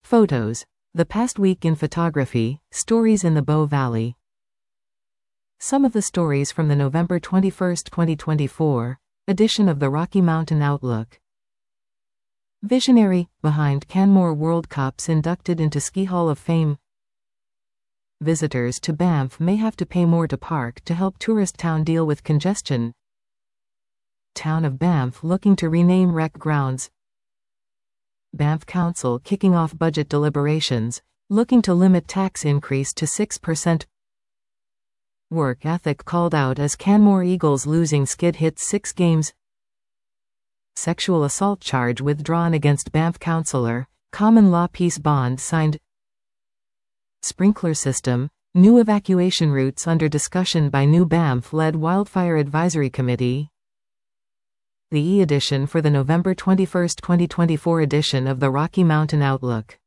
Photos. The past week in photography, stories in the Bow Valley. Some of the stories from the November 21, 2024, edition of the Rocky Mountain Outlook. Visionary, behind Canmore World Cups inducted into Ski Hall of Fame. Visitors to Banff may have to pay more to park to help tourist town deal with congestion. Town of Banff looking to rename rec grounds. Banff Council kicking off budget deliberations, looking to limit tax increase to 6%. Work ethic called out as Canmore Eagles losing skid hits 6 games. Sexual assault charge withdrawn against Banff councillor, common law peace bond signed. Sprinkler system, new evacuation routes under discussion by new Banff-led Wildfire Advisory Committee. The e-edition for the November 21, 2024 edition of the Rocky Mountain Outlook.